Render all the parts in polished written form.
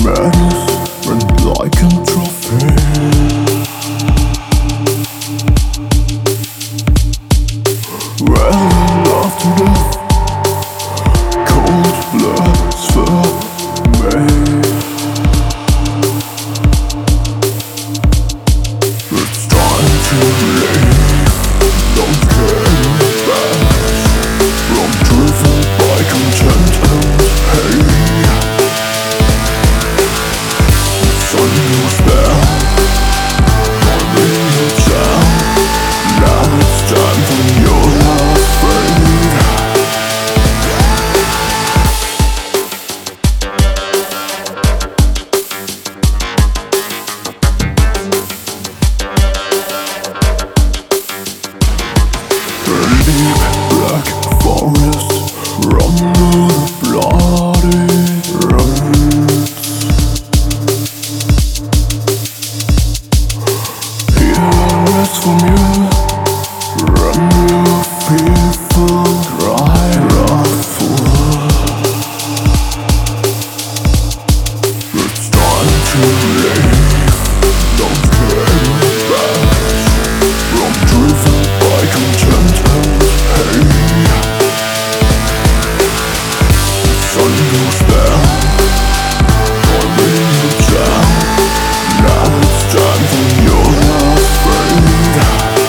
Madness and like a trophy. Well, love to death, cold blood for me. It's time to leave, don't care back. I'm driven by content and hate. The sun was there, I'm in the town. Now it's time for your last fade. Deep black forest, run the bloody roots. Here is from you, run your people dry, wrathful. It's time to leave, don't care back. I'm driven by content and hate. The sun goes down, I'm in the town. Now it's time for your last fade.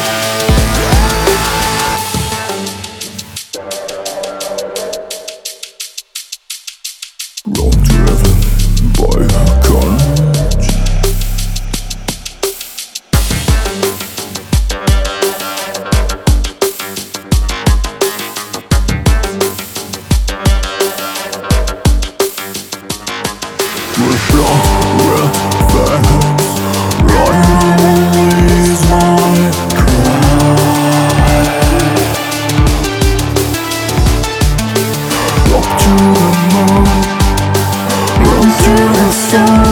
I'm driven by content. With blood, red veins, rivalry is my crime. Up to the moon, run to the sun.